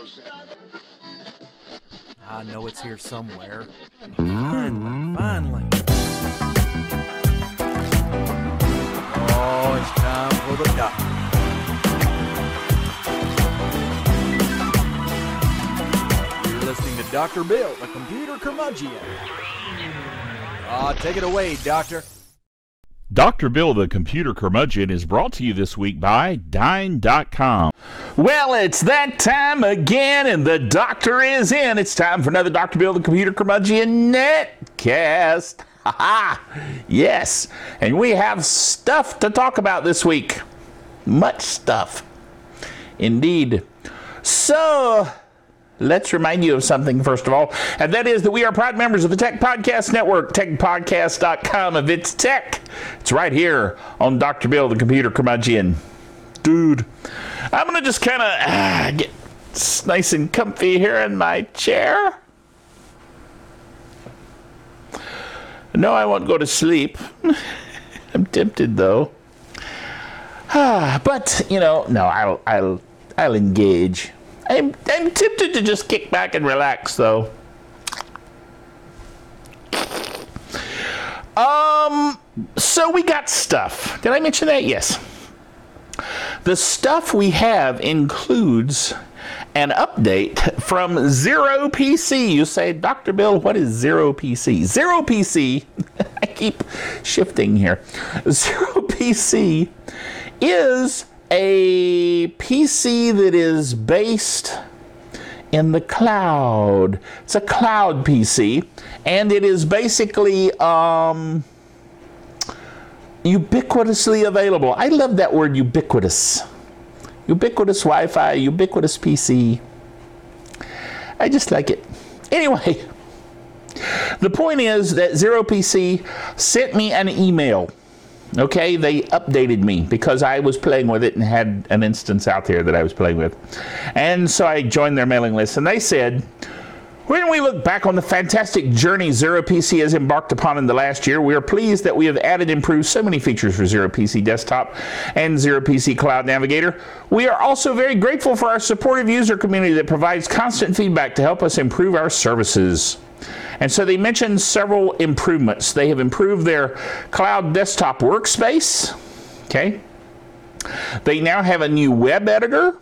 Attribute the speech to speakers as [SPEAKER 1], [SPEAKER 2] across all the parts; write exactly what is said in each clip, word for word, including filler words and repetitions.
[SPEAKER 1] I know it's here somewhere. Finally, finally. Oh, it's time for the doctor. You're listening to Doctor Bill, the computer curmudgeon. Ah, take it away, Doctor.
[SPEAKER 2] Doctor Bill, the computer curmudgeon, is brought to you this week by Dine dot com. Well, it's that time again, and the doctor is in. It's time for another Doctor Bill, the computer curmudgeon netcast. Ha ha! Yes, and we have stuff to talk about this week. Much stuff. Indeed. So, let's remind you of something, first of all, and that is that we are proud members of the Tech Podcast Network, tech podcast dot com. If it's tech, it's right here on Doctor Bill, the computer curmudgeon. Dude, I'm going to just kind of ah, get nice and comfy here in my chair. No, I won't go to sleep. I'm tempted, though. Ah, but, you know, no, I'll, I'll, I'll engage. I'm, I'm tempted to just kick back and relax, though. Um, so we got stuff. Did I mention that? Yes. The stuff we have includes an update from Zero P C. You say, Doctor Bill, what is Zero P C? Zero P C, I keep shifting here. Zero P C is a P C that is based in the cloud. It's a cloud P C, and it is basically um, ubiquitously available. I love that word, ubiquitous. Ubiquitous Wi-Fi, ubiquitous P C. I just like it. Anyway, the point is that Zero P C sent me an email. Okay, they updated me because I was playing with it and had an instance out there that I was playing with. And so I joined their mailing list, and they said, when we look back on the fantastic journey Zero P C has embarked upon in the last year, we are pleased that we have added and improved so many features for Zero P C Desktop and Zero P C Cloud Navigator. We are also very grateful for our supportive user community that provides constant feedback to help us improve our services. And so they mentioned several improvements. They have improved their cloud desktop workspace. Okay. They now have a new web editor,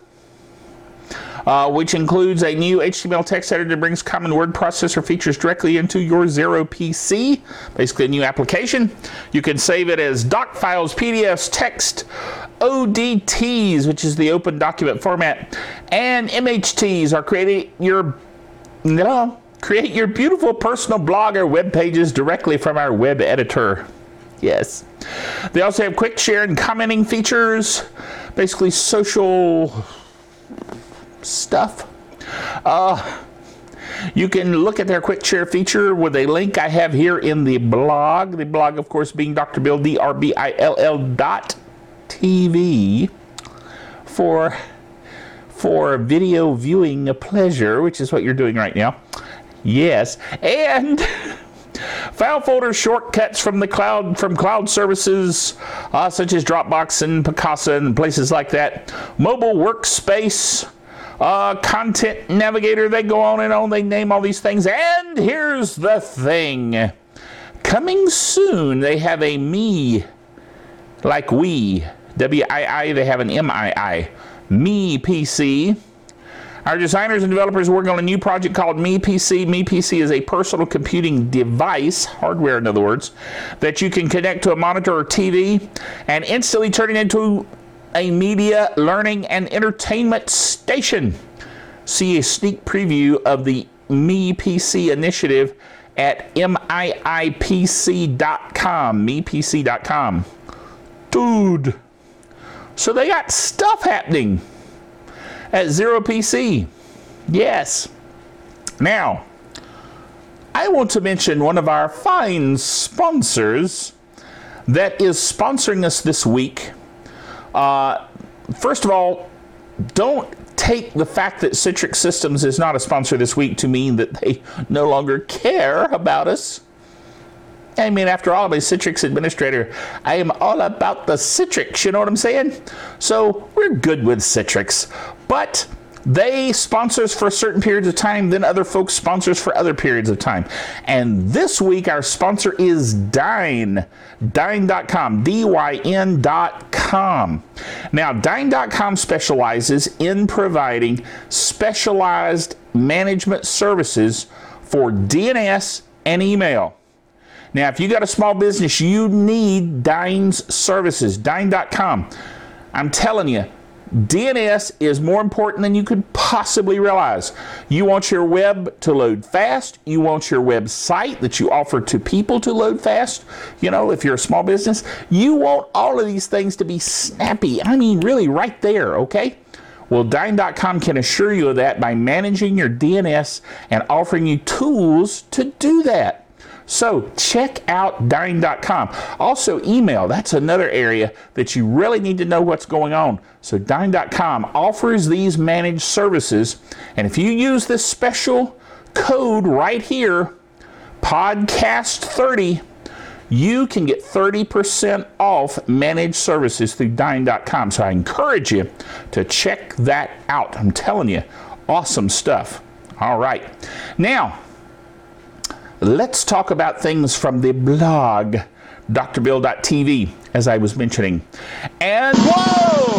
[SPEAKER 2] uh, which includes a new H T M L text editor that brings common word processor features directly into your Zero P C. Basically a new application. You can save it as doc files, P D Fs, text, O D Ts, which is the open document format, and M H Ts are creating your, no, create your beautiful personal blog or web pages directly from our web editor. Yes. They also have quick share and commenting features, basically social stuff. Uh, you can look at their quick share feature with a link I have here in the blog. The blog, of course, being Doctor Bill, D R B I L L dot T V for, for video viewing pleasure, which is what you're doing right now. Yes, and file folder shortcuts from the cloud, from cloud services uh, such as Dropbox and Picasa and places like that. Mobile workspace, uh, content navigator. They go on and on. They name all these things. And here's the thing: coming soon, they have a me, like we, W I I. They have an M I I, Me P C. Our designers and developers are working on a new project called Me P C. Me P C is a personal computing device, hardware in other words, that you can connect to a monitor or T V and instantly turn it into a media, learning, and entertainment station. See a sneak preview of the Me P C initiative at M I I P C dot com, me P C dot com. Dude, so they got stuff happening at Zero P C. Yes. Now, I want to mention one of our fine sponsors that is sponsoring us this week. Uh, first of all, don't take the fact that Citrix Systems is not a sponsor this week to mean that they no longer care about us. I mean, after all, I'm a Citrix administrator. I am all about the Citrix, you know what I'm saying? So we're good with Citrix. But They sponsor us for certain periods of time, then other folks sponsor us for other periods of time. And this week, our sponsor is Dyn, Dyn dot com, D Y N dot com. Now, Dyn dot com specializes in providing specialized management services for D N S and email. Now, if you got a small business, you need Dyn's services, Dyn dot com. I'm telling you, D N S is more important than you could possibly realize. You want your web to load fast. You want your website that you offer to people to load fast. You know, if you're a small business, you want all of these things to be snappy. I mean, really right there, okay? Well, Dyn dot com can assure you of that by managing your D N S and offering you tools to do that. So check out Dyn dot com. Also, email. That's another area that you really need to know what's going on. So Dyn dot com offers these managed services. And if you use this special code right here, podcast thirty, you can get thirty percent off managed services through Dyn dot com. So I encourage you to check that out. I'm telling you, awesome stuff. All right. Now, let's talk about things from the blog, D R Bill dot T V, as I was mentioning. And whoa!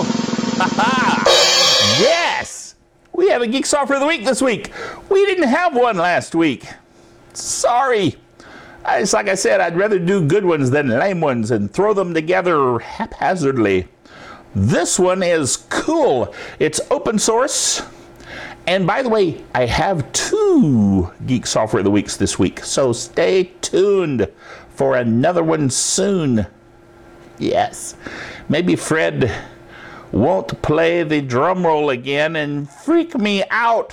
[SPEAKER 2] Yes! We have a Geek Software of the Week this week. We didn't have one last week. Sorry. It's like I said, I'd rather do good ones than lame ones and throw them together haphazardly. This one is cool. It's open source. And by the way, I have two Geek Software of the Weeks this week, so stay tuned for another one soon. Yes, maybe Fred won't play the drum roll again and freak me out.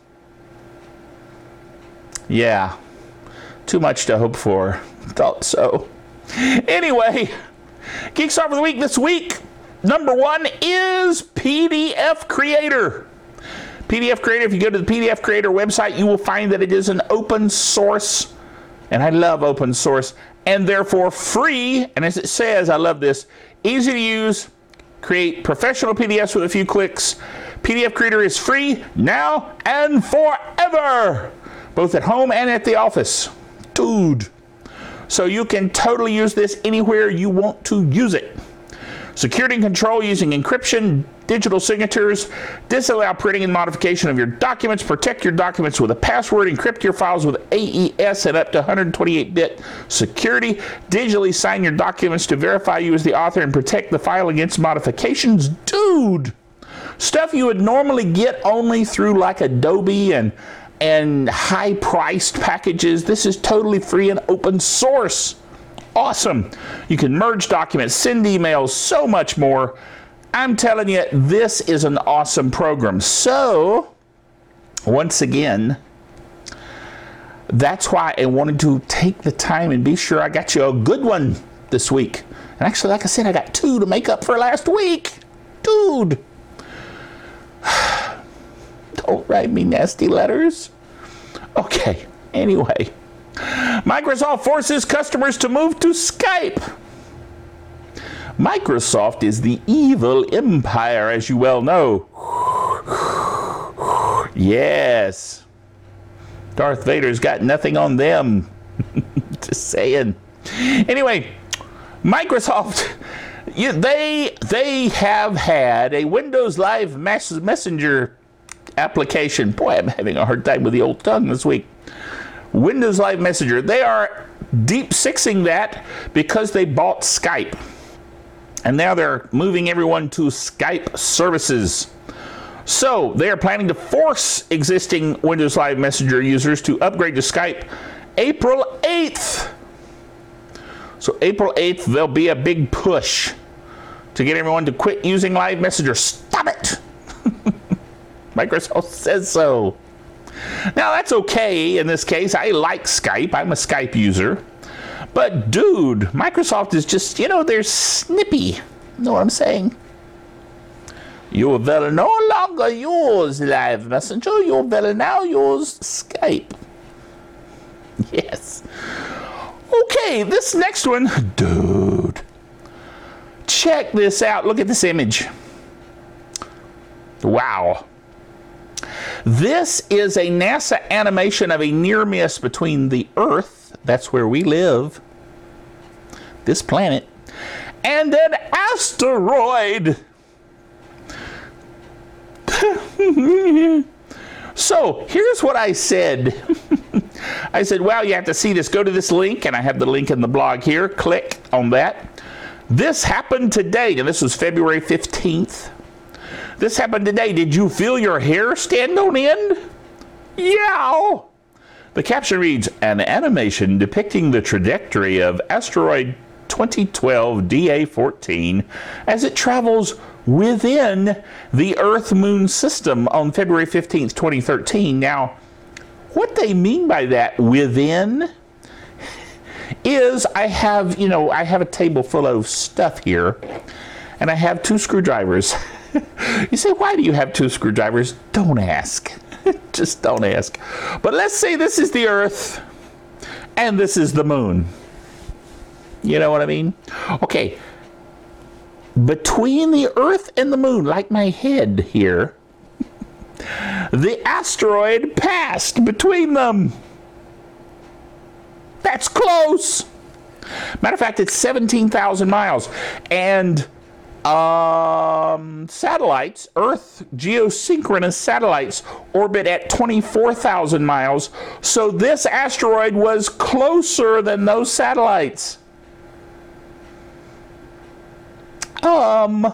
[SPEAKER 2] Yeah, too much to hope for. Thought so. Anyway, Geek Software of the Week this week, number one is P D F Creator. P D F Creator, if you go to the P D F Creator website, you will find that it is an open source, and I love open source, and therefore free, and as it says, I love this, easy to use, create professional P D Fs with a few clicks. P D F Creator is free now and forever, both at home and at the office. Dude. So you can totally use this anywhere you want to use it. Security and control using encryption, digital signatures, disallow printing and modification of your documents, protect your documents with a password, encrypt your files with A E S and up to one twenty-eight bit security, digitally sign your documents to verify you as the author and protect the file against modifications. Dude! Stuff you would normally get only through like Adobe and, and high-priced packages. This is totally free and open source. Awesome. You can merge documents, send emails, so much more. I'm telling you, this is an awesome program. So, once again, that's why I wanted to take the time and be sure I got you a good one this week. And actually, like I said, I got two to make up for last week. Dude. Don't write me nasty letters. Okay, anyway. Microsoft forces customers to move to Skype. Microsoft is the evil empire, as you well know. Yes. Darth Vader's got nothing on them. Just saying. Anyway, Microsoft, you, they, they have had a Windows Live Messenger application. Boy, I'm having a hard time with the old tongue this week. Windows Live Messenger. They are deep sixing that because they bought Skype. And now they're moving everyone to Skype services. So they are planning to force existing Windows Live Messenger users to upgrade to Skype April eighth. So April eighth, there'll be a big push to get everyone to quit using Live Messenger. Stop it! Microsoft says so. Now, that's okay in this case. I like Skype. I'm a Skype user. But, dude, Microsoft is just, you know, they're snippy. You know what I'm saying? You will no longer use Live Messenger. You will now use Skype. Yes. Okay, this next one. Dude. Check this out. Look at this image. Wow. This is a NASA animation of a near miss between the Earth, that's where we live, this planet, and an asteroid. So here's what I said. I said, well, you have to see this. Go to this link, and I have the link in the blog here. Click on that. This happened today, and this was February fifteenth. This happened today. Did you feel your hair stand on end? Yeah. The caption reads, an animation depicting the trajectory of asteroid twenty twelve D A fourteen as it travels within the Earth-Moon system on February fifteenth, twenty thirteen. Now, what they mean by that, within, is I have, you know, I have a table full of stuff here, and I have two screwdrivers. You say, why do you have two screwdrivers? Don't ask. Just don't ask. But let's say this is the Earth, and this is the Moon. You know what I mean? Okay. Between the Earth and the Moon, like my head here, the asteroid passed between them. That's close. Matter of fact, it's seventeen thousand miles. And um, satellites, Earth geosynchronous satellites, orbit at twenty-four thousand miles. So this asteroid was closer than those satellites. Um...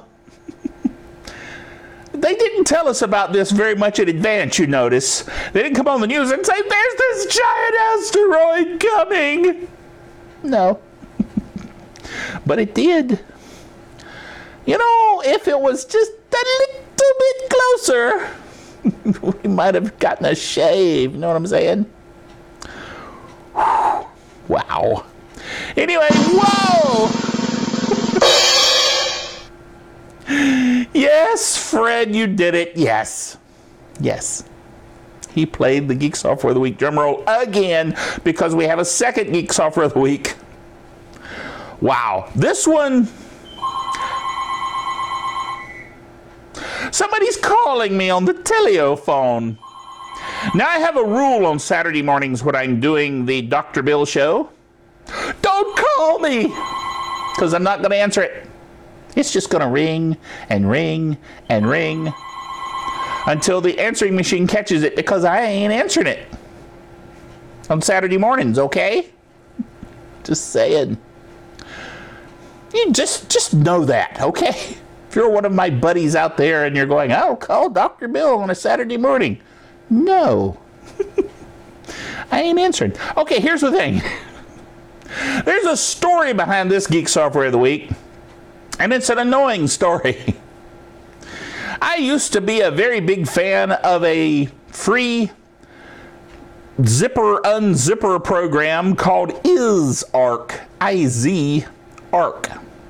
[SPEAKER 2] They didn't tell us about this very much in advance, you notice. They didn't come on the news and say, there's this giant asteroid coming. No. But it did. You know, if it was just a little bit closer, we might have gotten a shave. You know what I'm saying? Wow. Anyway, whoa! Yes, Fred, you did it. Yes. Yes. He played the Geek Software of the Week drum roll again because we have a second Geek Software of the Week. Wow. This one... Somebody's calling me on the telephone. Now, I have a rule on Saturday mornings when I'm doing the Doctor Bill show. Don't call me! Because I'm not going to answer it. It's just going to ring and ring and ring until the answering machine catches it, because I ain't answering it on Saturday mornings, okay? Just saying. You just, just know that, okay? If you're one of my buddies out there and you're going, oh, call Doctor Bill on a Saturday morning. No. I ain't answering. Okay, here's the thing. There's a story behind this Geek Software of the Week. And it's an annoying story. I used to be a very big fan of a free zipper unzipper program called IzArk. I Z Arc.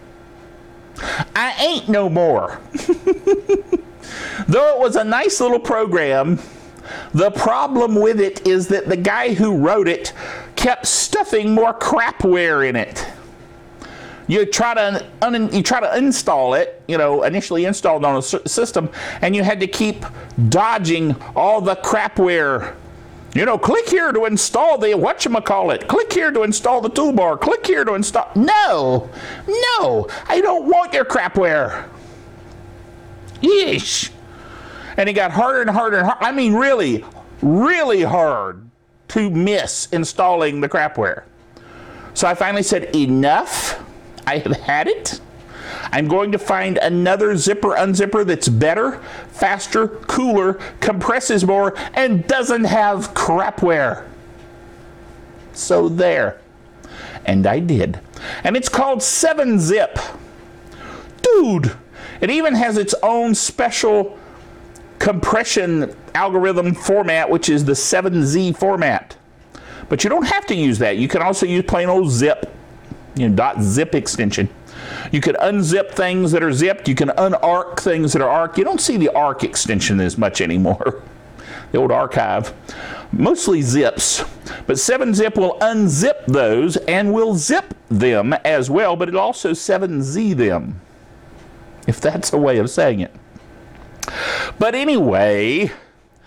[SPEAKER 2] I ain't no more. Though it was a nice little program, the problem with it is that the guy who wrote it kept stuffing more crapware in it. You try to un, you try to install it, you know, initially installed on a system, and you had to keep dodging all the crapware. You know, click here to install the whatchamacallit. Click here to install the toolbar. Click here to install. No, no, I don't want your crapware. Yeesh. And it got harder and harder and harder. I mean, really, really hard to miss installing the crapware. So I finally said, enough. I have had it. I'm going to find another zipper unzipper that's better, faster, cooler, compresses more, and doesn't have crapware. So there. And I did. And it's called seven zip. Dude, it even has its own special compression algorithm format, which is the seven Z format. But you don't have to use that. You can also use plain old zip. You know, .zip extension. You can unzip things that are zipped. You can unarc things that are arc. You don't see the arc extension as much anymore. The old archive. Mostly zips. But seven zip will unzip those and will zip them as well, but it'll also seven Z them, if that's a way of saying it. But anyway,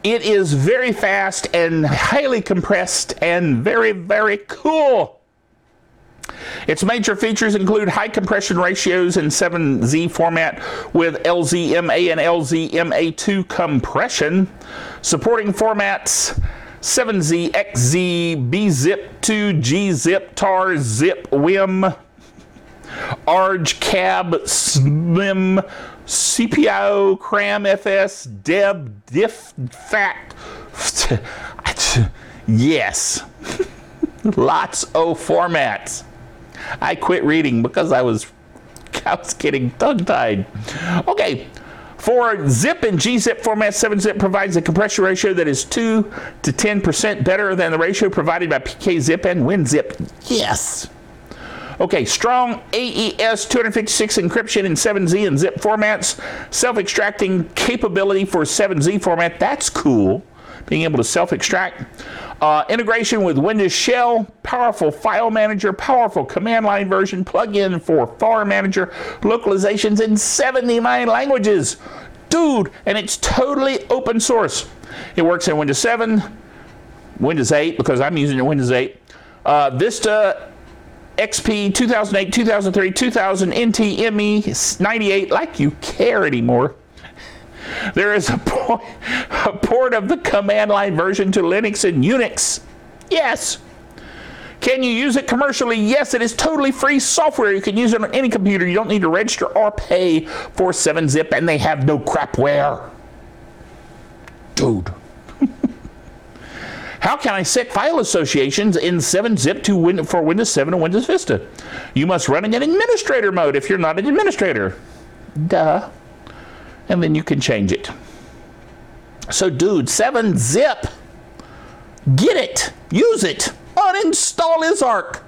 [SPEAKER 2] It is very fast and highly compressed and very, very cool. Its major features include high compression ratios in seven Z format with L Z M A and L Z M A two compression, supporting formats seven Z, X Z, B zip, two G zip, T A R, zip, W I M, A R G, C A B, S M I M, C P I O, CRAM, F S, D E B, D I F, F A T. Yes. Lots of formats. I quit reading because I was, I was getting tongue-tied. Okay, for zip and G zip format, seven zip provides a compression ratio that is two to ten percent better than the ratio provided by P K zip and WinZip. Yes. Okay, strong A E S two fifty-six encryption in seven Z and zip formats, self-extracting capability for seven Z format. That's cool, being able to self-extract. Uh, integration with Windows Shell, powerful file manager, powerful command line version, plugin for file manager, localizations in seventy-nine languages. Dude, and it's totally open source. It works in Windows seven, Windows eight, because I'm using it Windows eight, uh, Vista, X P, two thousand eight, two thousand three, two thousand, N T, M E, ninety-eight, like you care anymore. There is a, po a port of the command line version to Linux and Unix. Yes. Can you use it commercially? Yes, it is totally free software. You can use it on any computer. You don't need to register or pay for seven zip, and they have no crapware. Dude. How can I set file associations in seven zip to win for Windows seven and Windows Vista? You must run in administrator mode if you're not an administrator. Duh. And then you can change it. So, dude, seven zip. Get it. Use it. Uninstall Isarc.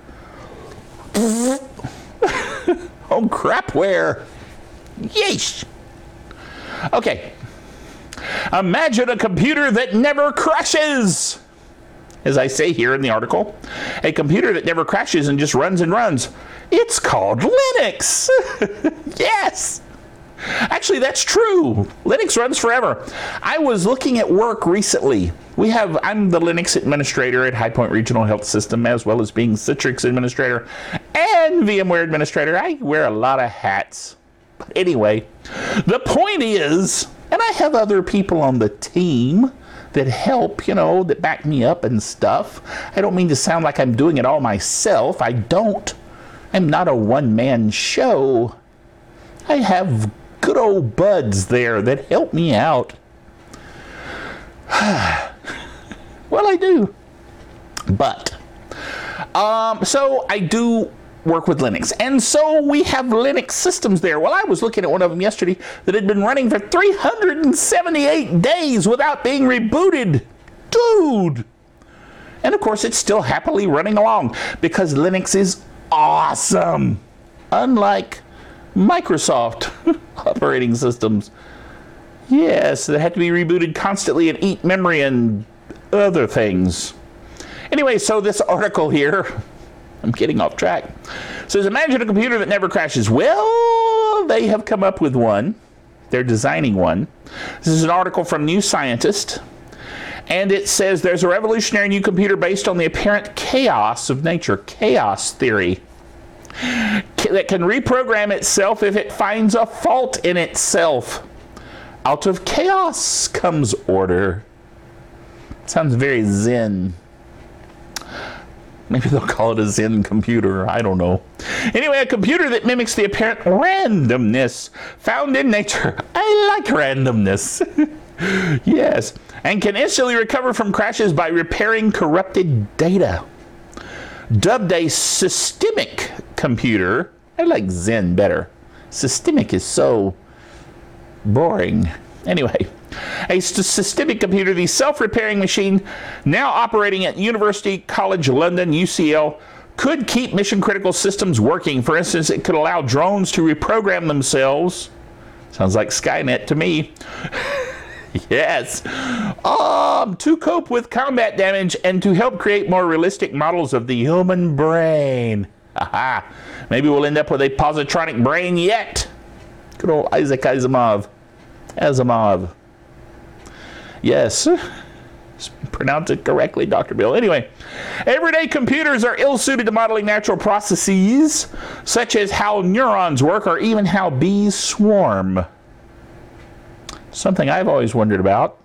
[SPEAKER 2] Oh, crapware. Yeesh. Okay. Imagine a computer that never crashes. As I say here in the article, a computer that never crashes and just runs and runs. It's called Linux. Yes. Actually, that's true. Linux runs forever. I was looking at work recently. We have, I'm the Linux administrator at High Point Regional Health System, as well as being Citrix administrator and VMware administrator. I wear a lot of hats. But anyway, the point is, and I have other people on the team that help, you know, that back me up and stuff. I don't mean to sound like I'm doing it all myself. I don't. I'm not a one-man show. I have good old buds there that help me out. Well, I do. But, um, so I do work with Linux. And so we have Linux systems there. Well, I was looking at one of them yesterday that had been running for three hundred seventy-eight days without being rebooted. Dude! And of course, it's still happily running along because Linux is awesome. Unlike Microsoft operating systems. Yes, that had to be rebooted constantly and eat memory and other things. Anyway, so this article here, I'm getting off track, says imagine a computer that never crashes. Well, they have come up with one. They're designing one. This is an article from New Scientist, and it says there's a revolutionary new computer based on the apparent chaos of nature, chaos theory, that can reprogram itself if it finds a fault in itself. Out of chaos comes order. Sounds very Zen. Maybe they'll call it a Zen computer. I don't know. Anyway, a computer that mimics the apparent randomness found in nature. I like randomness. Yes. And can instantly recover from crashes by repairing corrupted data. Dubbed a systemic computer. I like Zen better. Systemic is so boring. Anyway, a systemic computer, the self-repairing machine now operating at University College London, U C L, could keep mission-critical systems working. For instance, it could allow drones to reprogram themselves. Sounds like Skynet to me. Yes. Um, to cope with combat damage and to help create more realistic models of the human brain. Aha. Maybe we'll end up with a positronic brain yet. Good old Isaac Asimov. Asimov. Yes. Pronounce it correctly, Doctor Bill. Anyway, everyday computers are ill-suited to modeling natural processes, such as how neurons work or even how bees swarm. Something I've always wondered about.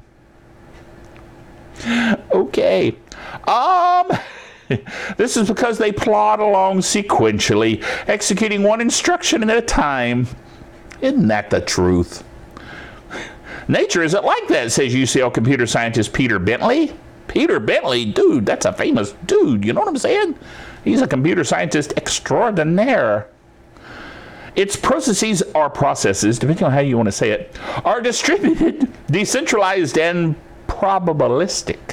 [SPEAKER 2] Okay. Um, this is because they plod along sequentially, executing one instruction at a time. Isn't that the truth? Nature isn't like that, says U C L computer scientist Peter Bentley. Peter Bentley, dude, that's a famous dude. You know what I'm saying? He's a computer scientist extraordinaire. Its processes or processes, depending on how you want to say it, are distributed, decentralized, and probabilistic.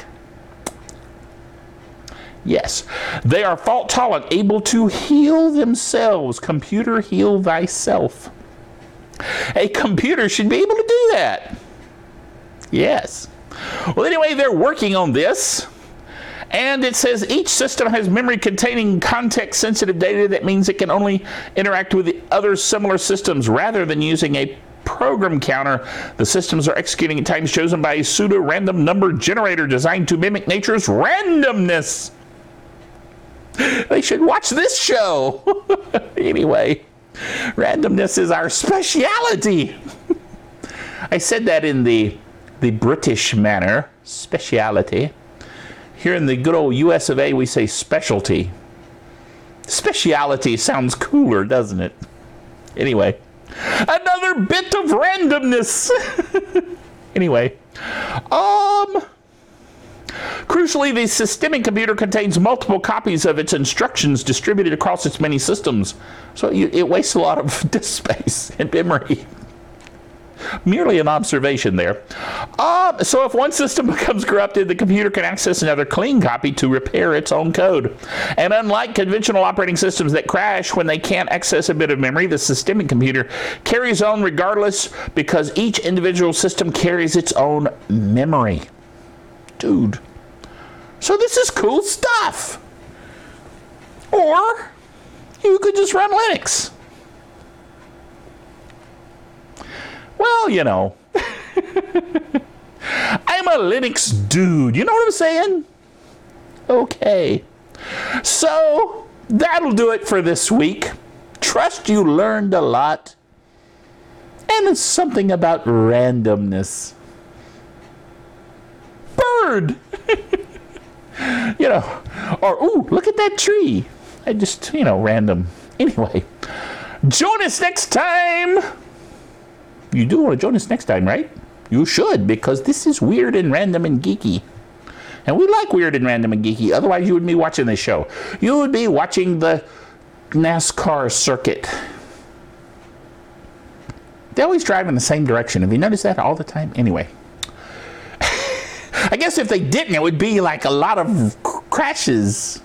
[SPEAKER 2] Yes, they are fault tolerant, able to heal themselves. Computer, heal thyself. A computer should be able to do that. Yes. Well, anyway, they're working on this. And it says each system has memory containing context-sensitive data. That means it can only interact with the other similar systems rather than using a program counter. The systems are executing at times chosen by a pseudo-random number generator designed to mimic nature's randomness. They should watch this show. Anyway, randomness is our speciality. I said that in the the British manner, speciality. Here in the good old U S of A, we say specialty. Speciality sounds cooler, doesn't it? Anyway, another bit of randomness. Anyway, um, crucially, the systemic computer contains multiple copies of its instructions distributed across its many systems. So you, it wastes a lot of disk space and memory. Merely an observation there. Uh, so if one system becomes corrupted, the computer can access another clean copy to repair its own code. And unlike conventional operating systems that crash when they can't access a bit of memory, the systemic computer carries on regardless because each individual system carries its own memory. Dude. So this is cool stuff. Or you could just run Linux. Well, you know, I'm a Linux dude. You know what I'm saying? Okay. So that'll do it for this week. Trust you learned a lot. And it's something about randomness. Bird! You know, or, ooh, look at that tree. I just, you know, random. Anyway, join us next time. You do want to join us next time, right? You should, because this is weird and random and geeky. And we like weird and random and geeky. Otherwise, you wouldn't be watching this show. You would be watching the NASCAR circuit. They always drive in the same direction. Have you noticed that all the time? Anyway. I guess if they didn't, it would be like a lot of crashes.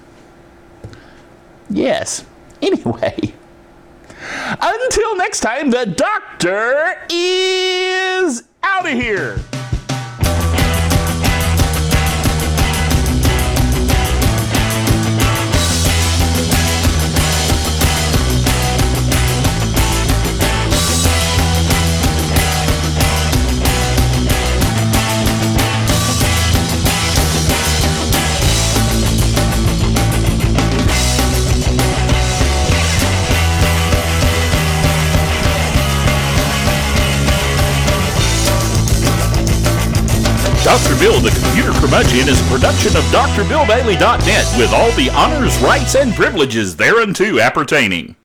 [SPEAKER 2] Yes. Anyway. Until next time, the doctor is out of here.
[SPEAKER 3] Doctor Bill, the Computer Curmudgeon, is a production of D R Bill Bailey dot net with all the honors, rights, and privileges thereunto appertaining.